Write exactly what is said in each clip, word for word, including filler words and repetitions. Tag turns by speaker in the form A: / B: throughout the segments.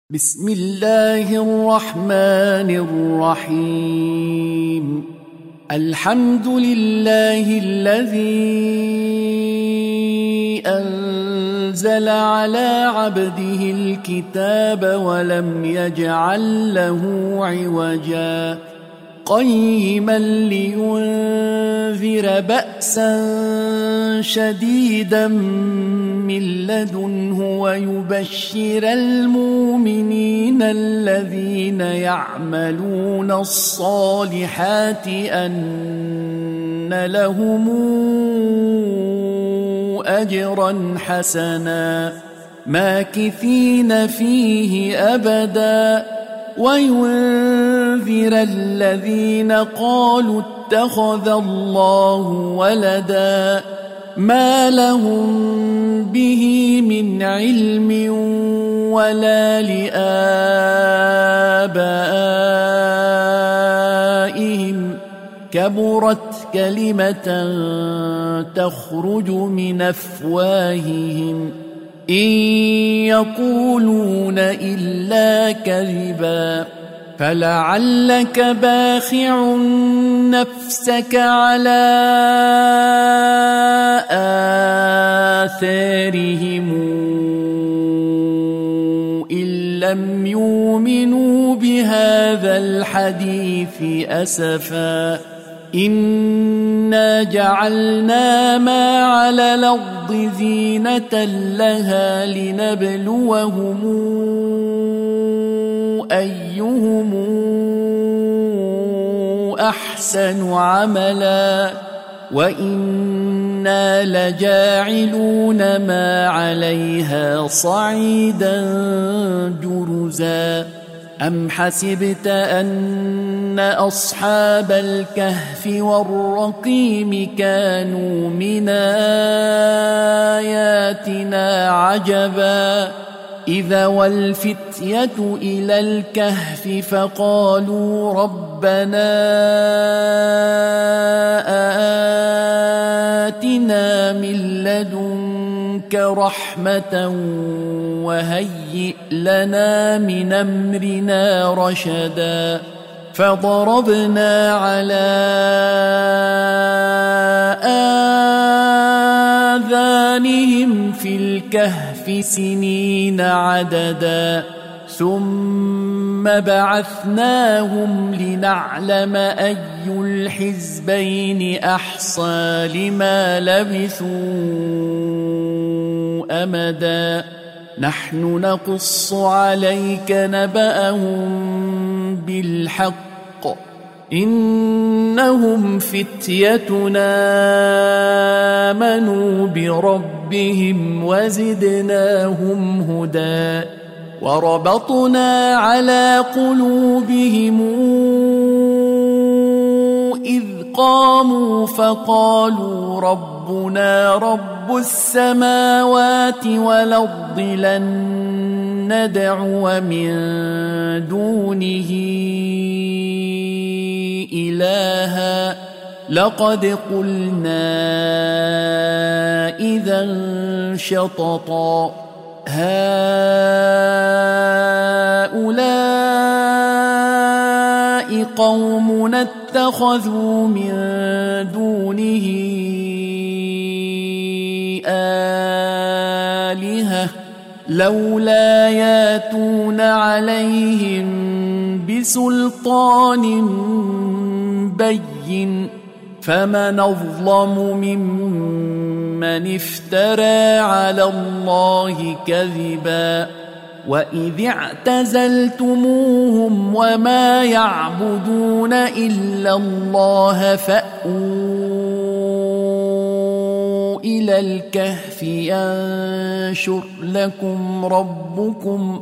A: بسم الله الرحمن الرحيم. الحمد لله الذي أنزل على عبده الكتاب ولم يجعل له عوجا قيما لينذر بأسا شديدا من لدنه ويبشر المؤمنين الذين يعملون الصالحات أن لهم أجرا حسنا ماكثين فيه أبدا وينذر الذين قالوا اتخذ الله ولدا ما لهم به من علم ولا لآبائهم كبرت كلمة تخرج من أفواههم إن يقولون إلا كذبا فلعلك باخع نفسك على آثارهم إن لم يؤمنوا بهذا الحديث أسفا إنا جعلنا ما على الأرض زينة لها لنبلوهم أيهم أحسن عملا وإنا لجاعلون ما عليها صعيدا جرزا أم حسبت أن أصحاب الكهف والرقيم كانوا من آياتنا عجبا إذا والفتية إلى الكهف فقالوا ربنا آتنا من لدنك رحمة وهيئ لنا من أمرنا رشدا فضربنا على آذانهم في الكهف سنين عددا ثم بعثناهم لنعلم أي الحزبين أحصى لما لبثوا أمدا نحن نقص عليك نبأهم بالحق إنهم فتيتنا آمنوا بربهم وزدناهم هدى وربطنا على قلوبهم إذ قاموا فقالوا ربنا رب السماوات والأرض لن ندعو من دونه إلها لقد قلنا إذا شططا هؤلاء قوم اتخذوا من دونه آلهة لولا ياتون عليهم بسلطان بين فمن أظلم ممن افترى على الله كذبا وإذ اعتزلتموهم وما يعبدون إلا الله فأووا إلى الكهف ينشر لكم ربكم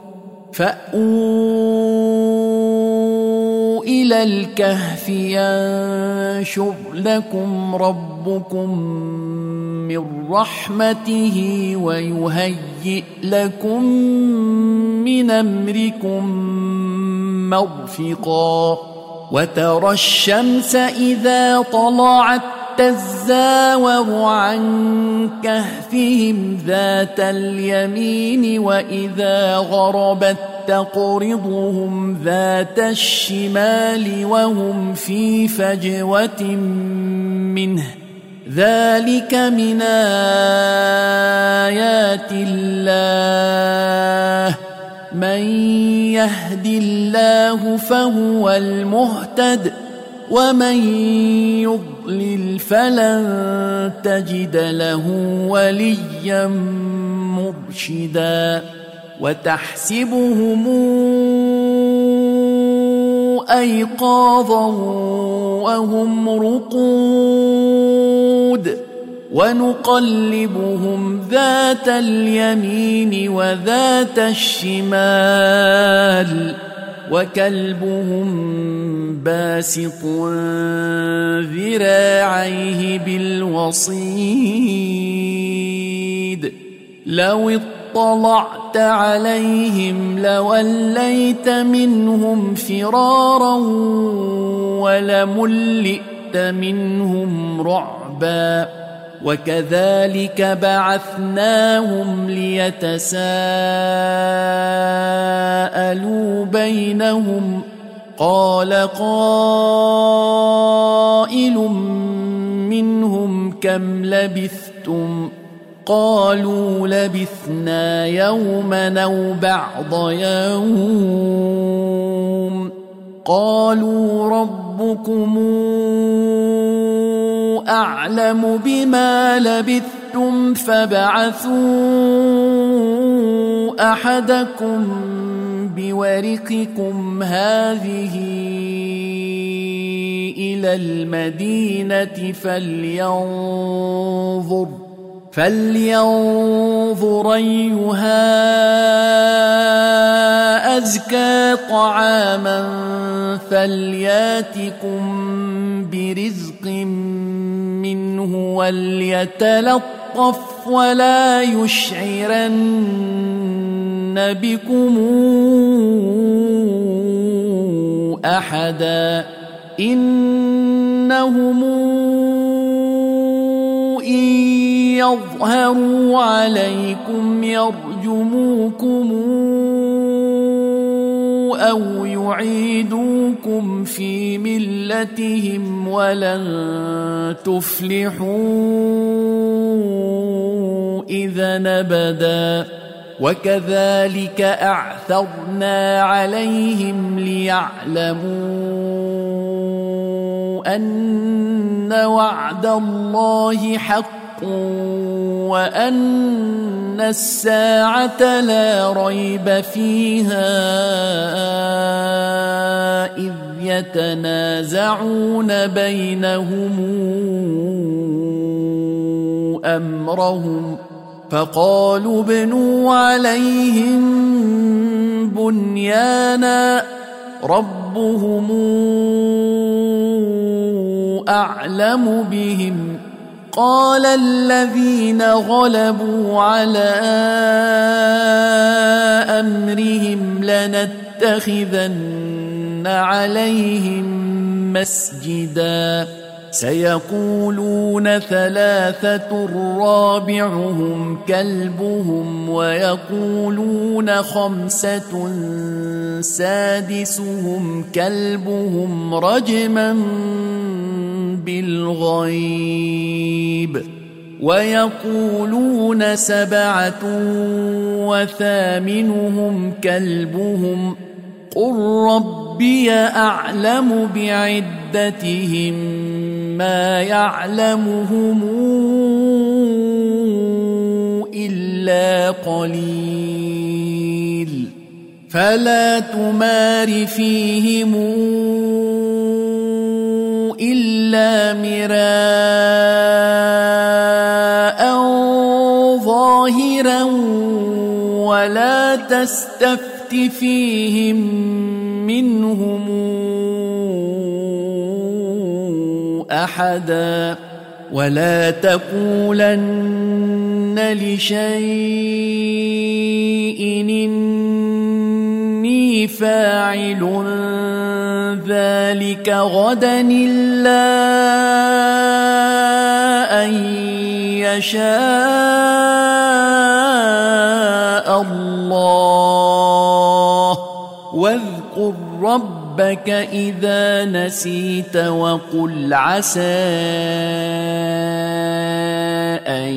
A: فأووا إلى الكهف ينشر لكم ربكم من رحمته ويهيئ لكم من أمركم مرفقا وترى الشمس إذا طلعت تزاور عن كهفهم ذات اليمين وإذا غربت تقرضهم ذات الشمال وهم في فجوة منه ذلك من آيات الله من يهد الله فهو المهتد ومن يضلل فلن تجد له وليا مرشدا وتحسبهم أيقاظا وهم رقود ونقلبهم ذات اليمين وذات الشمال وكلبهم باسط ذراعيه بالوصيد لو اطلعت عليهم لوليت منهم فرارا ولملئت منهم رعبا وكذلك بعثناهم ليتساءلوا بينهم قال قائل منهم كم لبثتم قالوا لبثنا يوما أو بعض يوم قالوا ربكم أعلم بما لبثتم فابعثوا أحدكم بورقكم هذه إلى المدينة فلينظر فلينظر أيها أزكى طعاما فلياتكم برزق منه وليتلطف ولا يشعرن بكم أحدا إنهم إن يظهروا عليكم يرجموكم أو يعيدوكم في ملتهم ولن تفلحوا إذا أبدا وكذلك أعثرنا عليهم ليعلموا أن وعد الله حق وأن الساعة لا ريب فيها إذ يتنازعون بينهم أمرهم فقالوا ابنوا عليهم بنيانا ربهم أعلم بهم قال الذين غلبوا على أمرهم لنتخذن عليهم مسجدا سيقولون ثلاثة رابعهم كلبهم ويقولون خمسة سادسهم كلبهم رجما بالغيب ويقولون سبعة وثامنهم كلبهم قل ربي أعلم بعدتهم ما يعلمهم إلا قليل فلا تمار فيهم إلا مراء ظاهرا ولا تستفت فيهم منهم أحدا ولا تقولن لشيء إني فاعل ذلك غدا إلا أن يشاء الله واذكر ربك إذا نسيت وقل عسى أن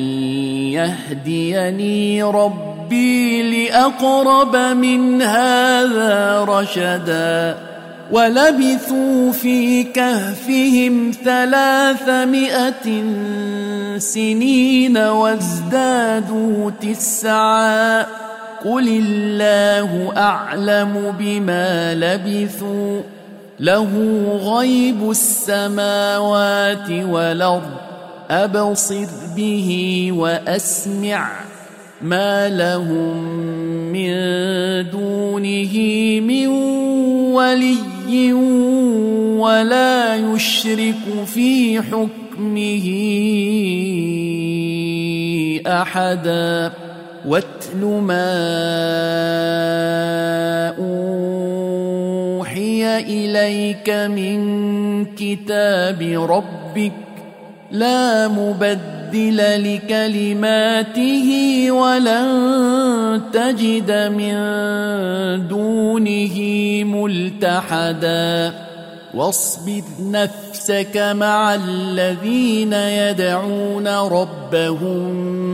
A: يهديني ربي لأقرب من هذا رشدا ولبثوا في كهفهم ثلاثمائة سنين وازدادوا تسعا قل الله أعلم بما لبثوا له غيب السماوات والأرض أبصر به وأسمع ما لهم من دونه من ولي ولا يشرك في حكمه أحدا واتل ما أوحي إليك من كتاب ربك لا مبدل لكلماته ولن تجد من دونه ملتحدا واصبر نفسك مع الذين يدعون ربهم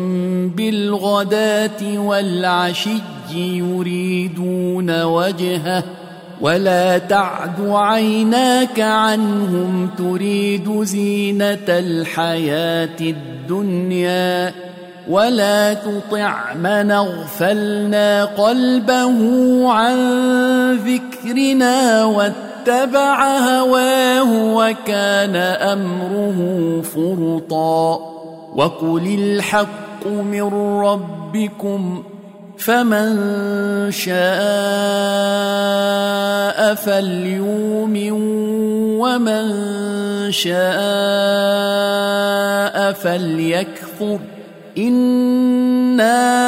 A: بالغداة والعشي يريدون وجهه ولا تعد عيناك عنهم تريد زينة الحياة الدنيا ولا تطع من اغفلنا قلبه عن ذكرنا واتبع هواه وكان أمره فرطا وقل الحق من ربكم فمن شاء فليؤمن ومن شاء فليكفر إنا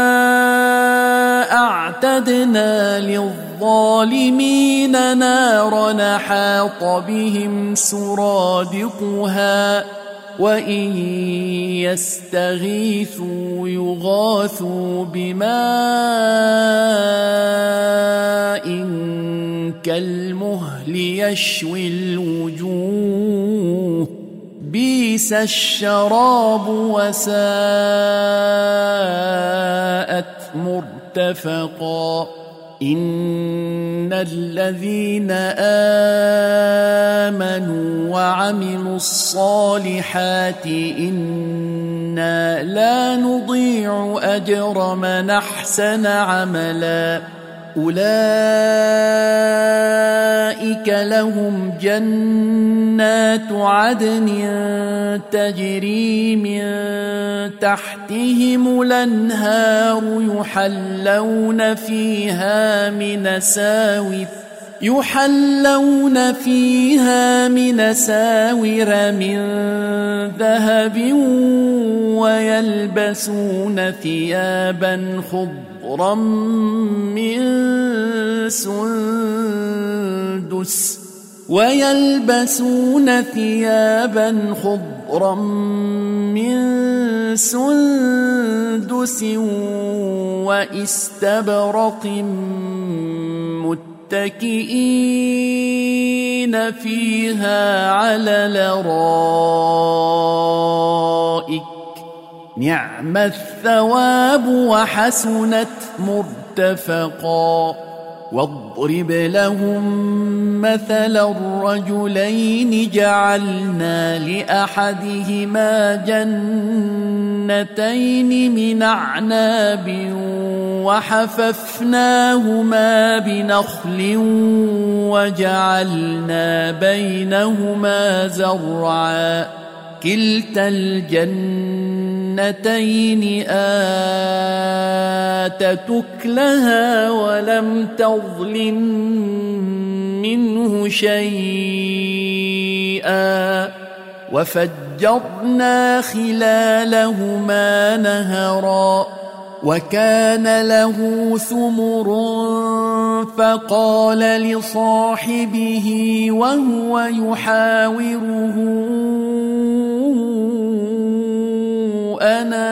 A: أعتدنا للظالمين نارا حاط بهم سرادقها وإن يستغيثوا يغاثوا بماء كالمهل يشوي الوجوه بئس الشراب وساءت مرتفقا إن الذين آمنوا وعملوا الصالحات إنا لا نضيع أجر من أحسن عملا أولئك لهم جنات عدن تجري من تحتهم الأنهار يحلون فيها من ساور يحلون فيها من ساور من ذهب ويلبسون ثيابا خضرا من سندس ويلبسون ثيابا خضرا من سندس واستبرق متكئين فيها على الأرائك نعم الثواب وحسنت مرتفقا واضرب لهم مثل الرجلين جعلنا لأحدهما جنتين من أعناب وحففناهما بنخل وجعلنا بينهما زرعا كلتا الجنتين آتت أكلها ولم تظلم منه شيئا وفجرنا خلالهما نهرا وكان له ثمر فقال لصاحبه وهو يحاوره أنا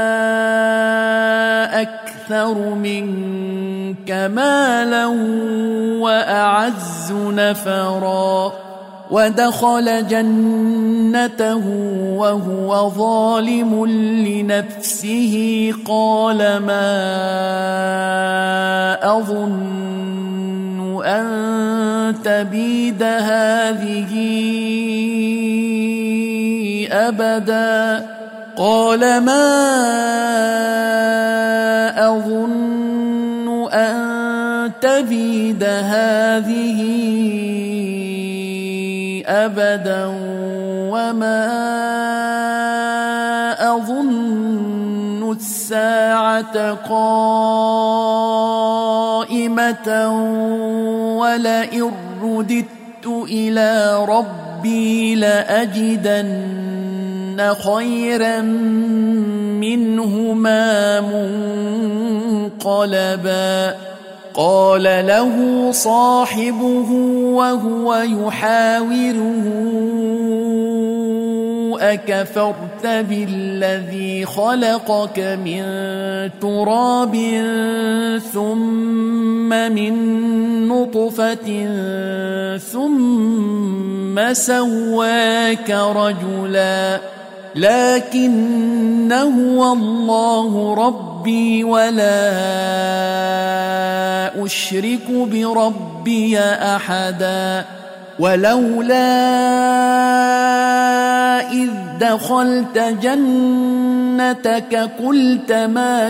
A: أكثر منك مالا وأعز نفرا ودخل جنته وهو ظالم لنفسه قال ما أظن أن تبيد هذه أبدا قال ما أظن أن تبيد هذه أبدا وما أظن الساعة قائمة ولئن رددت إلى ربي لأجدن خيرا منهما منقلبا قال له صاحبه وهو يحاوره أكفرت بالذي خلقك من تراب ثم من نطفة ثم سواك رجلا لكن هو الله ربي ولا أشرك بربي أحدا ولولا إذ دخلت جنتك قلت ما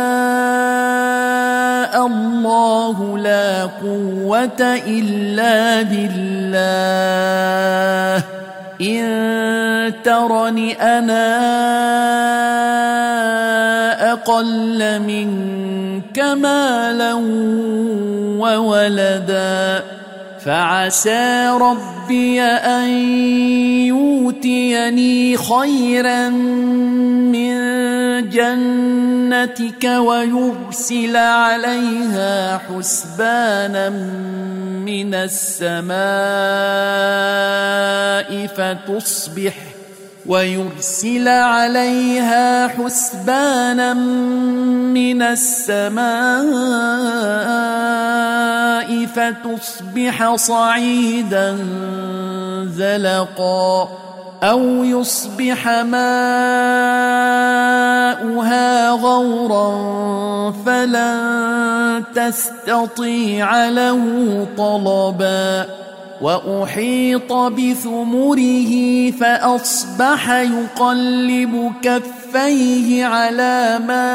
A: شاء الله لا قوة إلا بالله إن ترني أنا أقل منك مالا وولدا فعسى ربي أن يؤتيني خيرا من جنتك ويرسل عليها حسبانا من السماء فتصبح ويرسل عليها حسبانا من السماء فتصبح صعيدا زلقا أو يصبح ماؤها غورا فلن تستطيع له طلبا وأحيط بثمره فأصبح يقلب كفيه على ما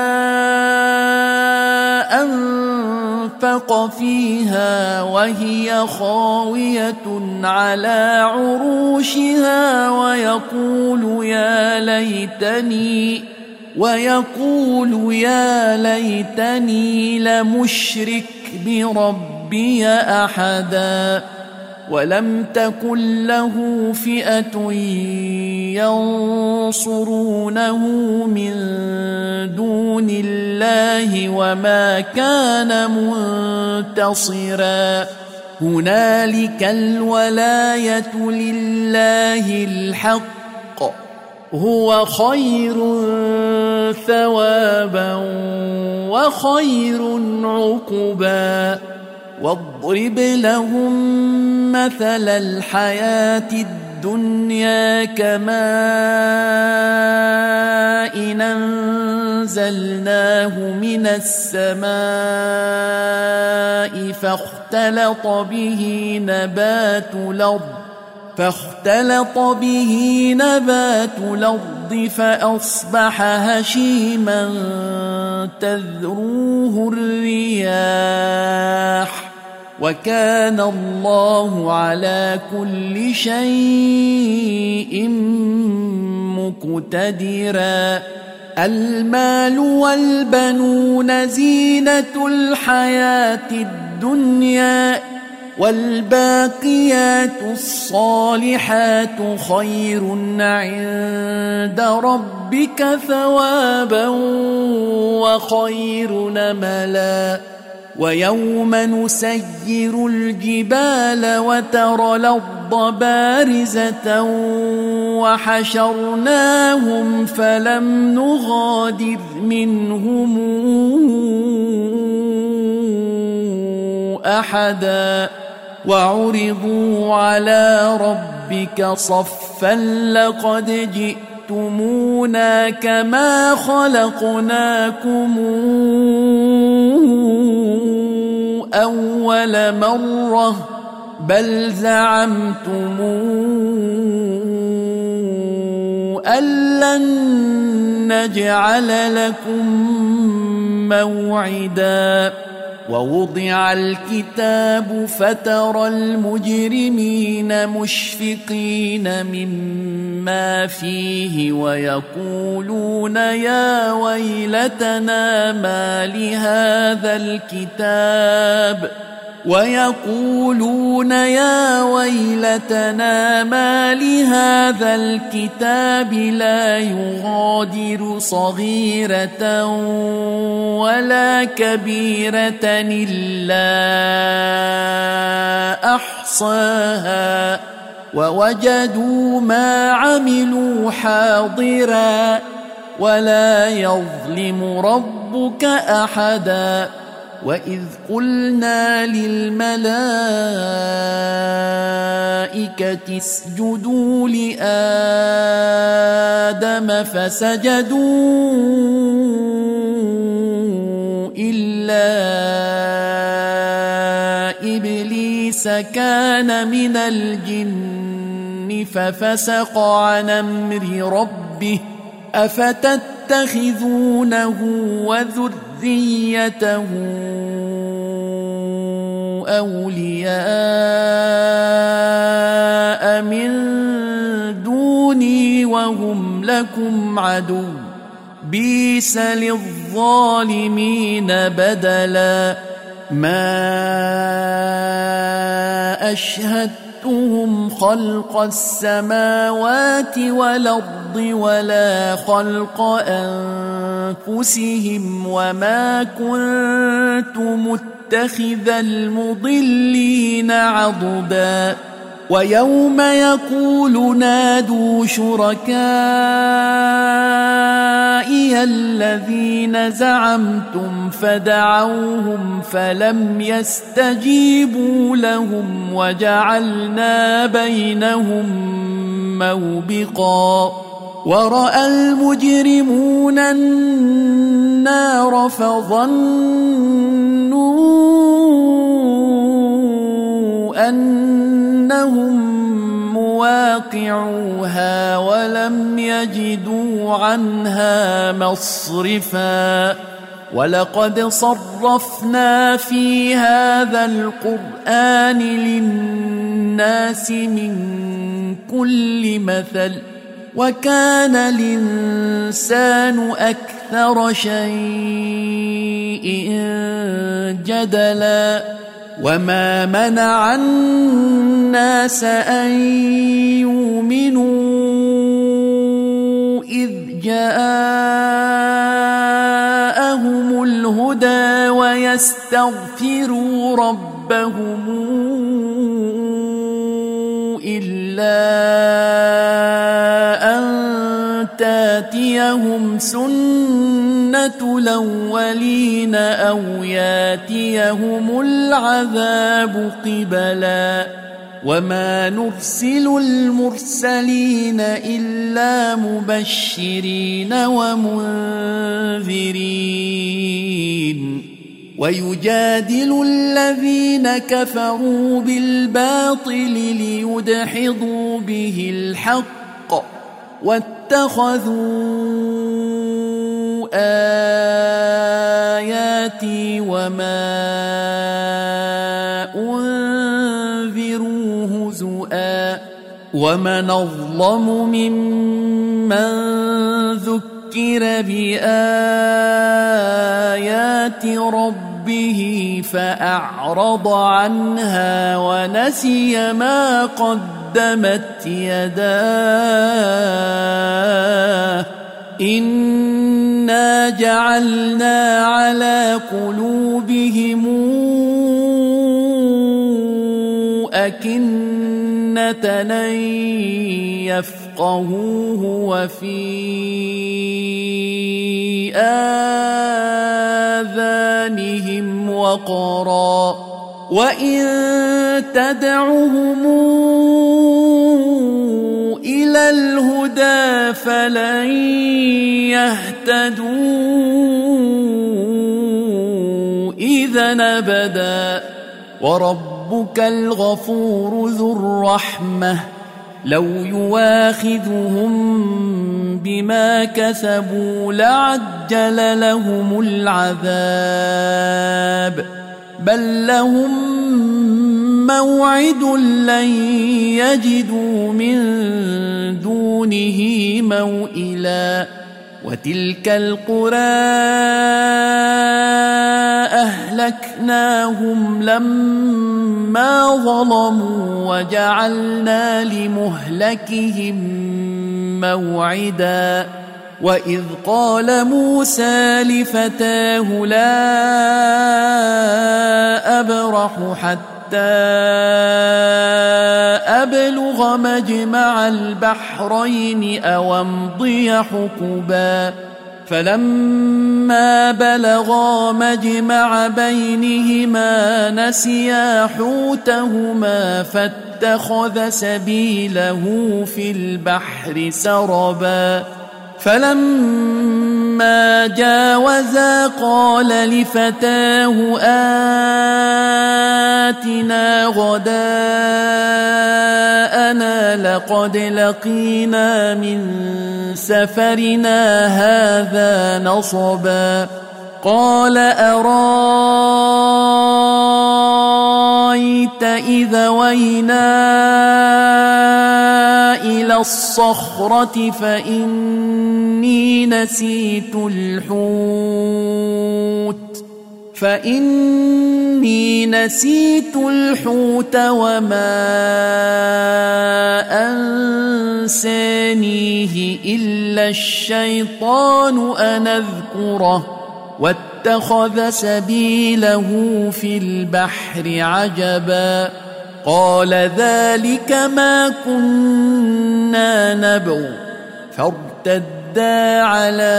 A: أنفق فيها وهي خاوية على عروشها ويقول يا ليتني ويقول يا ليتني لمشرك بربي أحدا ولم تكن له فئة ينصرونه من دون الله وما كان منتصرا هنالك الولاية لله الحق هو خير ثوابا وخير عقبا واضرب لهم مثل الحياة الدنيا كماء إن أنزلناه من السماء فاختلط به نبات الأرض فاختلط به نبات الأرض فأصبح هشيما تذروه الرياح وكان الله على كل شيء مقتدرا المال والبنون زينة الحياة الدنيا والباقيات الصالحات خير عند ربك ثوابا وخير نملا ويوم نسير الجبال وترى الأرض بارزة وحشرناهم فلم نغادر منهم أحدا وعرضوا على ربك صفا لقد جئتمونا كما خلقناكم أول مرة بل زعمتم أن لن نجعل لكم موعدا ووضع الكتاب فترى المجرمين مشفقين مما فيه ويقولون يا ويلتنا ما لهذا الكتاب ويقولون يا ويلتنا ما لهذا الكتاب لا يغادر صغيرة ولا كبيرة إلا أحصاها ووجدوا ما عملوا حاضرا ولا يظلم ربك أحدا وإذ قلنا للملائكة اسجدوا لآدم فسجدوا إلا إبليس كان من الجن ففسق عن أمر ربه أفتتخذونه وذريته أولياء من دوني وهم لكم عدو بئس للظالمين بدلا ما أشهدتهم خلق السماوات والأرض ولا خلق أنفسهم وما كنت متخذ المضلين عضدا ويوم يقول نادوا شركائي الذين زعمتم فدعوهم فلم يستجيبوا لهم وجعلنا بينهم موبقا ورأى المجرمون النار فظنوا أنهم مواقعوها ولم يجدوا عنها مصرفا ولقد صرفنا في هذا القرآن للناس من كل مثل وكان الإنسان أكثر شيء جدلا وما منع الناس أن يؤمنوا إذ جاءهم الهدى ويستغفروا ربهم إلا أن تاتيهم سنة الأولين أو ياتيهم العذاب قبلا وما نرسل المرسلين إلا مبشرين ومنذرين ويجادل الذين كفروا بالباطل ليدحضوا به الحق واتخذوا آياتي وما أنذروا هزؤا ومن أظلم ممن ذكر بآيات ربه فأعرض عنها ونسي ما قدمت يداه إنا إنا جعلنا على قلوبهم أكنة أن يفقهوه وفي آذانهم وقرا وإن تدعهم إلى الهدى فلن يهتدوا إذا أبدا وربك الغفور ذو الرحمة لو يواخذهم بما كسبوا لعجل لهم العذاب بل لهم موعد لن يجدوا من دونه موئلا وتلك القرى أهلكناهم لما ظلموا وجعلنا لمهلكهم موعدا وإذ قال موسى لفتاه لا أبرح حتى أبلغ مجمع البحرين أو أمضي حقبا فلما بلغا مجمع بينهما نسيا حوتهما فاتخذ سبيله في البحر سربا فلما جاوزا قال لفتاه آتنا غداءنا لقد لقينا من سفرنا هذا نصبا قال أرايت إذا وينا إلى الصخرة فإني نسيت الحوت فإني نسيت الحوت وما أنسانيه إلا الشيطان أن أذكره واتخذ سبيله في البحر عجبا قال ذلك ما كنا نبغ فارتدا على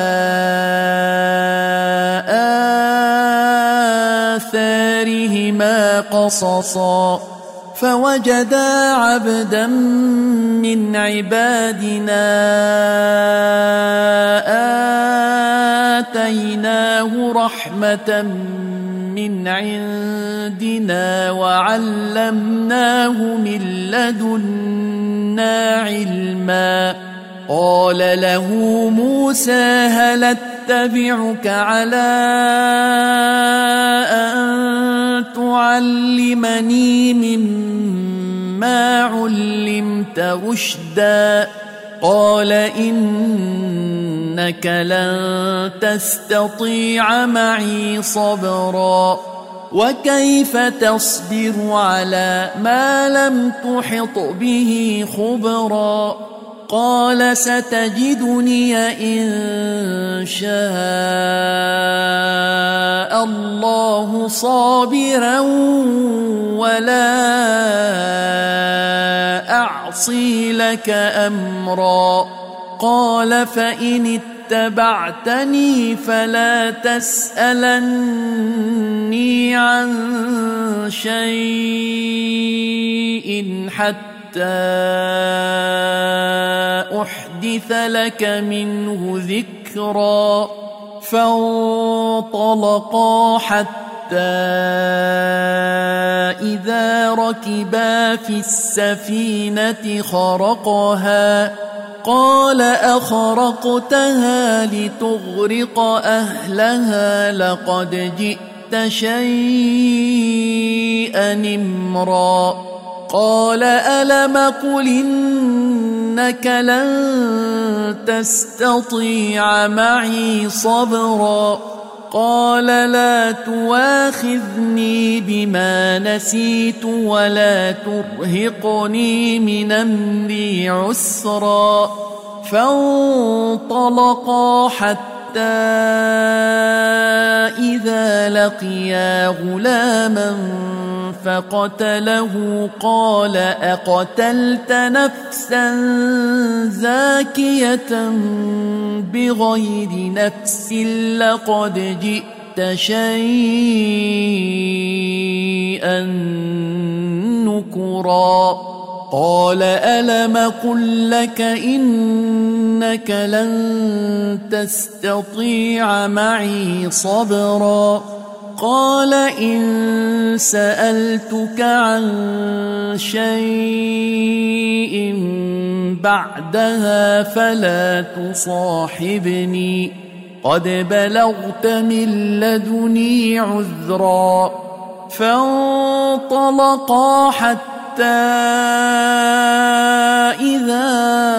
A: آثارهما قصصا فوجدا عبدا من عبادنا آتيناه رحمة من عندنا وعلمناه من لدنا علما قال له موسى هل اتبعك على أن تعلمني مما علمت رشدا قال إنك لن تستطيع معي صبرا وكيف تصبر على ما لم تحط به خبرا قال ستجدني إن شاء الله صابرا ولا أعصي لك أمرا قال فإن اتبعتني فلا تسألني عن شيء حتى أحدث لك منه ذكرا فانطلقا حتى إذا ركبا في السفينة خرقها قال أخرقتها لتغرق أهلها لقد جئت شيئا إمرا قال ألم قل إنك لن تستطيع معي صبرا قال لا تواخذني بما نسيت ولا ترهقني من أمري عسرا فانطلقا حتى إذا لقيا غلاما فقتله قال أقتلت نفسا زاكية بغير نفس لقد جئت شيئا نكرا قال ألم قل لك إنك لن تستطيع معي صبرا قال إن سألتك عن شيء بعدها فلا تصاحبني قد بلغت من لدني عذرا فانطلقا حتى إذا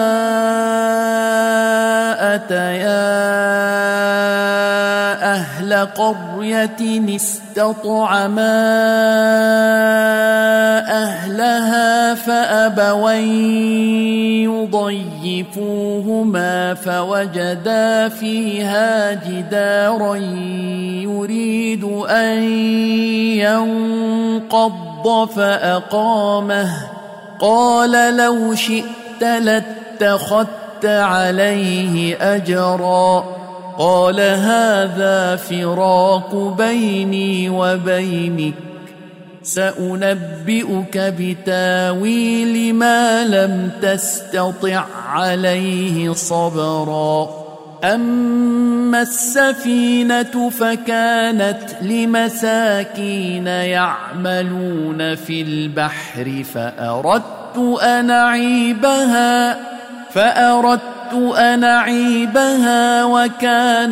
A: أتيا أهل قرية استطعما أهلها فأبوا يضيفوهما فوجدا فيها جدارا يريد أن ينقض فأقامه قال لو شئت لاتخذت عليه أجرا قال هذا فراق بيني وبينك سأنبئك بتاويل ما لم تستطع عليه صبرا أما السفينة فكانت لمساكين يعملون في البحر فأردت أن أعيبها فأردت أن أعيبها وكان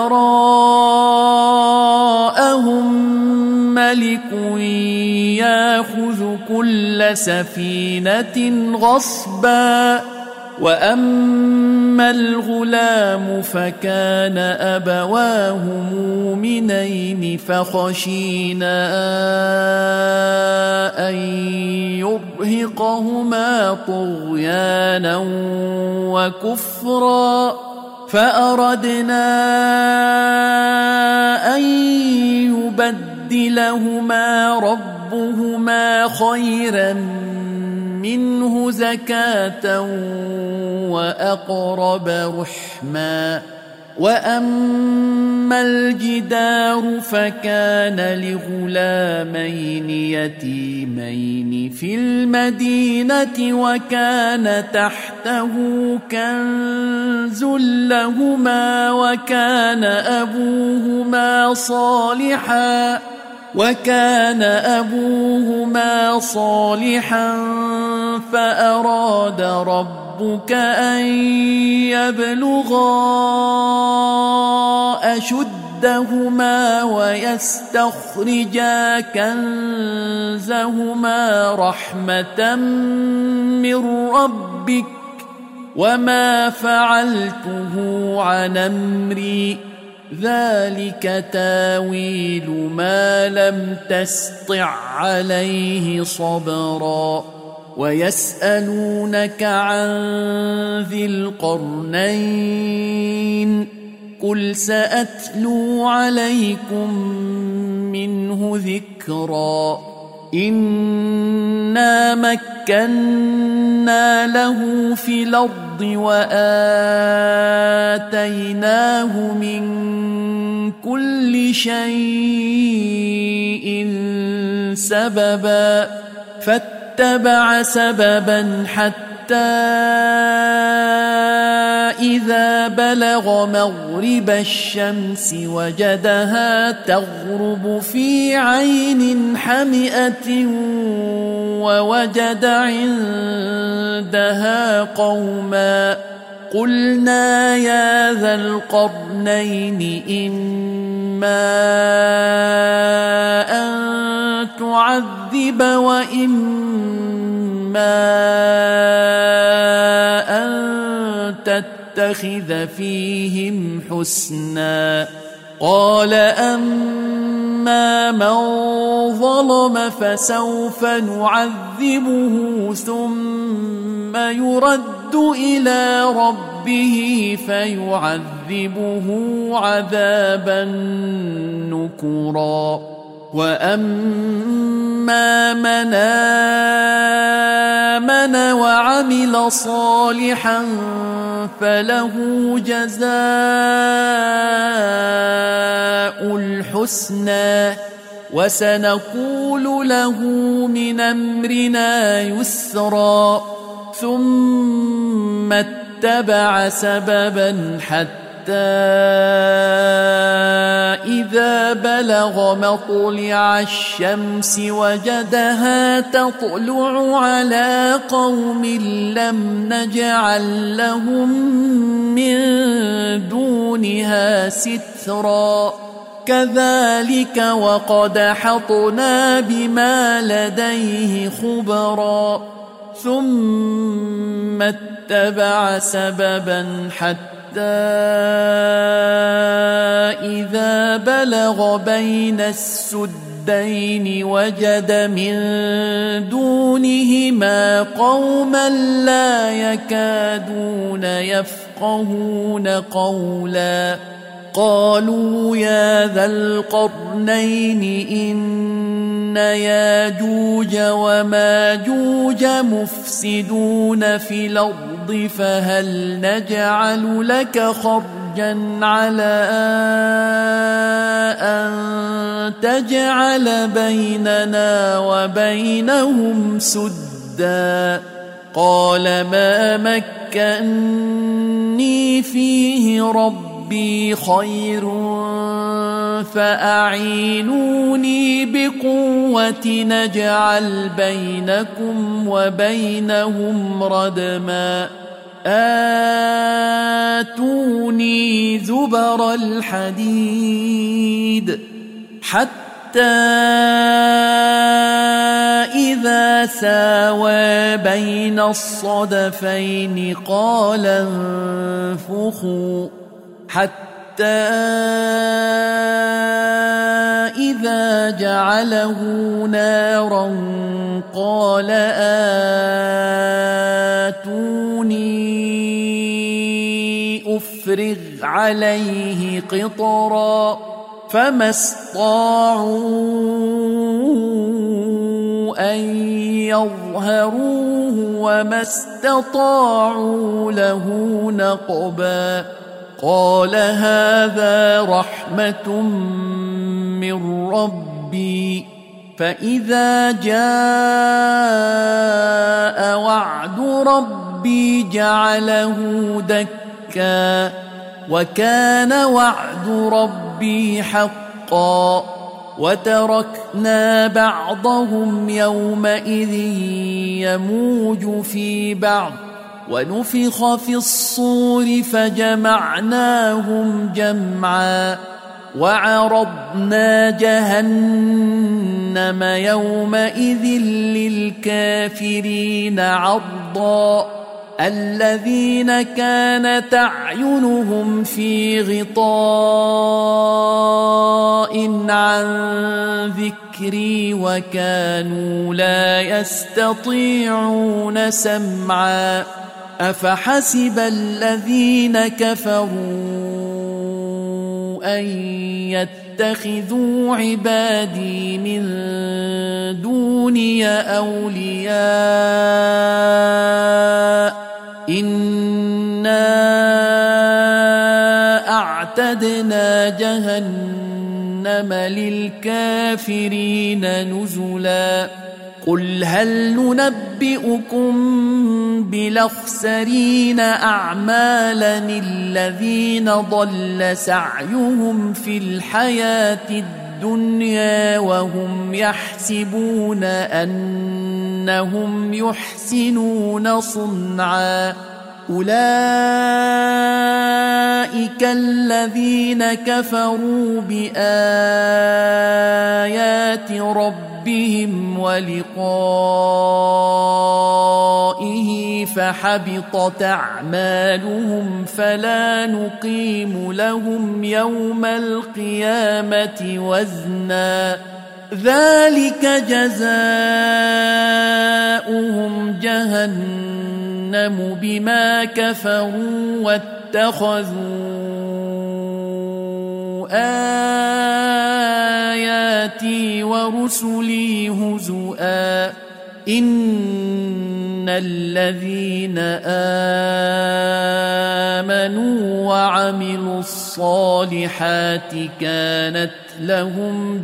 A: وراءهم ملك يأخذ كل سفينة غصبا وأما الغلام فكان أبواه مؤمنين فخشينا أن يرهقهما طغيانا وكفرا فأردنا أن يبدلهما ربهما خيرا منه زكاة وأقرب رحما وأما الجدار فكان لغلامين يتيمين في المدينة وكان تحته كنز لهما وكان أبوهما صالحا وكان أبوهما صالحا فأراد ربك أن يبلغا أشدهما ويستخرجا كنزهما رحمة من ربك وما فعلته عن أمري ذلك تاويل ما لم تسطع عليه صبرا ويسألونك عن ذي القرنين قل سأتلو عليكم منه ذكرا إنا مكنا له في الأرض وآتيناه من كل شيء سببا فاتبع سببا حتى إذا بلغ مغرب الشمس وجدها تغرب في عين حمئة ووجد عندها قوما قلنا يا ذا القرنين إما أن تعذب وإما أن تتخذ فيهم حسنا قال أما من ظلم فسوف نعذبه ثم يرد إلى ربه فيعذبه عذابا نكرا وأما من آمن وعمل صالحا فله جزاء الحسنى وسنقول له من أمرنا يسرا ثم اتبع سببا حتى إذا بلغ مطلع الشمس وجدها تطلع على قوم لم نجعل لهم من دونها سترا كذلك وقد حطنا بما لديه خبرا ثم اتبع سببا حتى إذا بلغ بين السدين وجد من دونهما قوما لا يكادون يفقهون قولا قالوا يا ذا القرنين إن ياجوج وماجوج مفسدون في الأرض فهل نجعل لك خرجا على أن تجعل بيننا وبينهم سدا قال ما مكني فيه ربي ربي خير فأعينوني بقوة نجعل بينكم وبينهم ردما آتوني زبر الحديد حتى إذا ساوى بين الصدفين قال انفخوا حتى إذا جعله نارا قال آتوني أفرغ عليه قطرا فما استطاعوا أن يظهروه وما استطاعوا له نقبا قال هذا رحمة من ربي فإذا جاء وعد ربي جعله دكا وكان وعد ربي حقا وتركنا بعضهم يومئذ يموج في بعض ونفخ في الصور فجمعناهم جمعا وعرضنا جهنم يومئذ للكافرين عرضا الذين كانت أعينهم في غطاء عن ذكري وكانوا لا يستطيعون سمعا أفحسب الذين كفروا أن يتخذوا عبادي من دوني أولياء إنا أعتدنا جهنم للكافرين نزلا قل هل ننبئكم بالأخسرين أعمالا الذين ضل سعيهم في الحياة الدنيا وهم يحسبون أنهم يحسنون صنعا أولئك الذين كفروا بآيات ربهم ولقائه فحبطت أعمالهم فلا نقيم لهم يوم القيامة وزنا ذلك جزاؤهم جهنم بما كفروا واتخذوا آياتي ورسلي هزؤا إن الذين آمنوا وعملوا الصالحات كانت لهم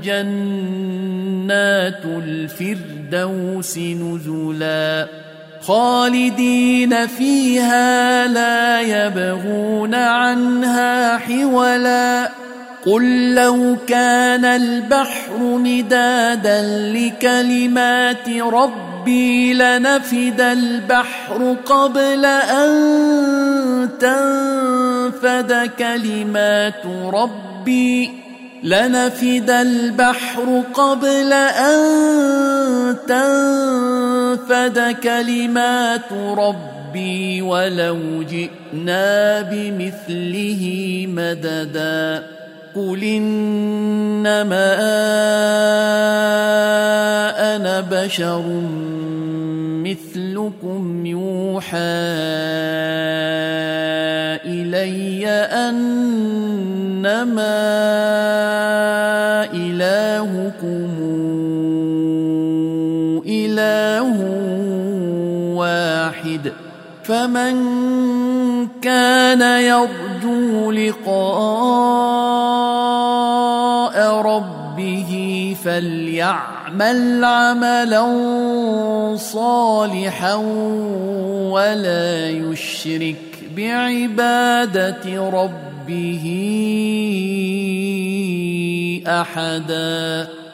A: جنات الفردوس نزلا خالدين فيها لا يبغون عنها حولا قل لو كان البحر مدادا لكلمات ربي لنفد البحر قبل أن تنفد كلمات ربي لنفد البحر قبل أن تنفد كلمات ربي ولو جئنا بمثله مددا قل إنما أنا بشر مثلكم يوحى إلي أنما إلهكم إله واحد فمن كان يرجو لقاء ربه فليعمل عملا صالحا ولا يشرك بعبادة ربه أحدا.